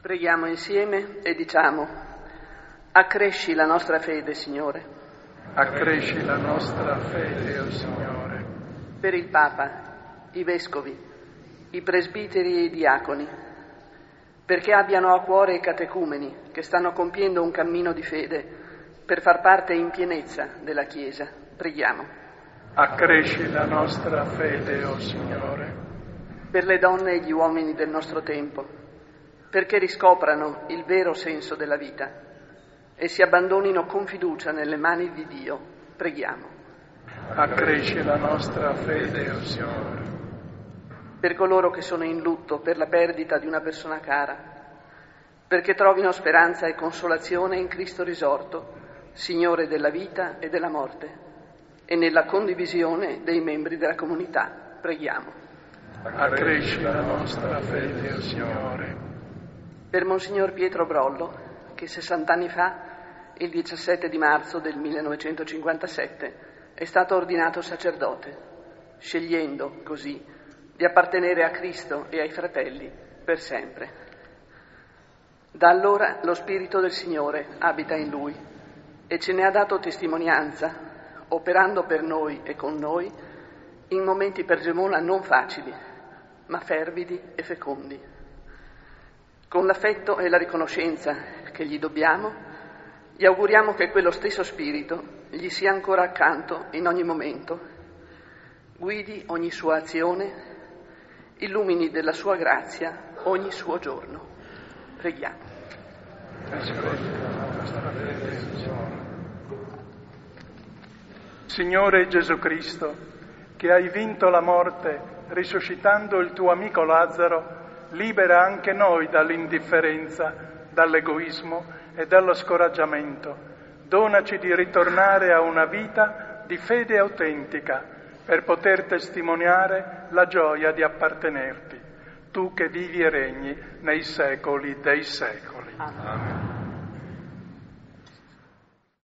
Preghiamo insieme e diciamo: accresci la nostra fede, Signore. Accresci la nostra fede, o Signore. Per il Papa, i Vescovi, i presbiteri e i diaconi, perché abbiano a cuore i catecumeni che stanno compiendo un cammino di fede per far parte in pienezza della Chiesa. Preghiamo. Accresci la nostra fede, o Signore. Per le donne e gli uomini del nostro tempo, perché riscoprano il vero senso della vita e si abbandonino con fiducia nelle mani di Dio. Preghiamo. Accresci la nostra fede, o Signore. Per coloro che sono in lutto per la perdita di una persona cara, perché trovino speranza e consolazione in Cristo risorto, Signore della vita e della morte, e nella condivisione dei membri della comunità. Preghiamo. Accresci la nostra fede, o Signore. Per Monsignor Pietro Brollo, che 60 anni fa, il 17 di marzo del 1957, è stato ordinato sacerdote, scegliendo così di appartenere a Cristo e ai fratelli per sempre. Da allora lo Spirito del Signore abita in lui e ce ne ha dato testimonianza, operando per noi e con noi in momenti per Gemona non facili, ma fervidi e fecondi. Con l'affetto e la riconoscenza che gli dobbiamo, gli auguriamo che quello stesso Spirito gli sia ancora accanto in ogni momento, guidi ogni sua azione, illumini della sua grazia ogni suo giorno. Preghiamo. Signore Gesù Cristo, che hai vinto la morte risuscitando il tuo amico Lazzaro, libera anche noi dall'indifferenza, dall'egoismo e dallo scoraggiamento. Donaci di ritornare a una vita di fede autentica per poter testimoniare la gioia di appartenerti, tu che vivi e regni nei secoli dei secoli. Amen.